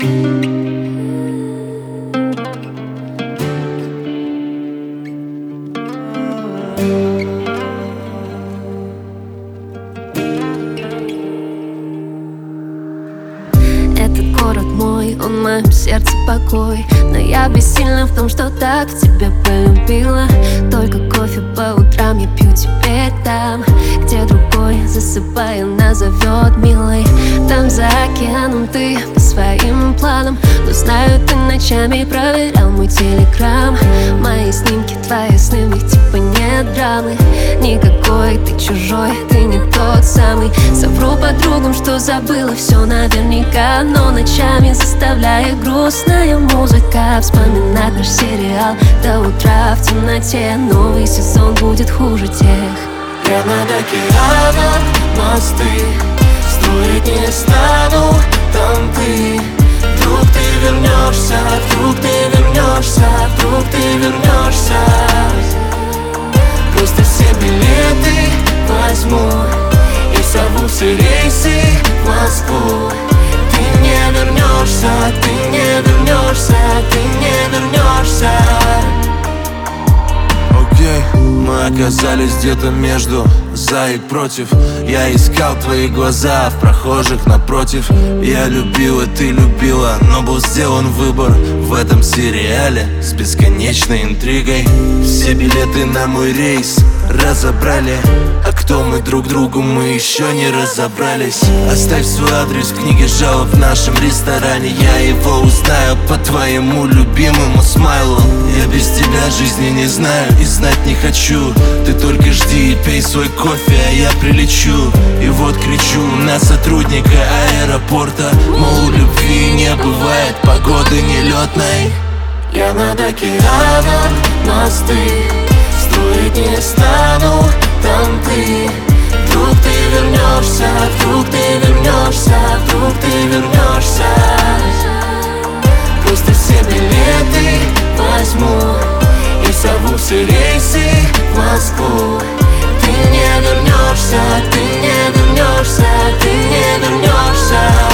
Этот город мой, он в моем сердце покой. Но я бессильна в том, что так тебя полюбила. Только кофе по утрам я пью теперь там, где другой, засыпая, назовет милой. Там за океаном ты по своим планам, но знаю, ты ночами проверял мой телеграм. Мои снимки, твои сны, в них типа нет драмы никакой. Ты чужой, ты не тот самый. Совру подругам, что забыла все наверняка, но ночами заставляет грустная музыка вспоминать наш сериал до утра в темноте. Новый сезон будет хуже тех. Я над океаном мосты строить не стану, там ты. Вдруг ты вернешься, вдруг ты вернешься, вдруг ты вернешься. Просто все билеты возьму и сорву все рейсы в Москву. Ты не вернешься, ты не вернешься, ты не вернешься. Мы оказались где-то между за и против. Я искал твои глаза в прохожих напротив. Я любила, ты любила, но был сделан выбор в этом сериале с бесконечной интригой. Все билеты на мой рейс разобрали, а кто мы друг другу, мы еще не разобрались. Оставь свой адрес в книге жалоб в нашем ресторане. Я его узнаю по твоему любимому смайлу. Я без тебя жизни не знаю и знать не хочу. Ты только жди и пей свой кофе, а я прилечу. И вот кричу на сотрудника аэропорта, мол, у любви не бывает погоды нелетной. Я над океаном мосты строить не стану, там ты. Вдруг ты вернешься, вдруг ты вернешься, вдруг ты вернешься. Просто все билеты возьму и сорву все рейсы в Москву. Ты не вернешься, ты не вернешься, ты не вернешься.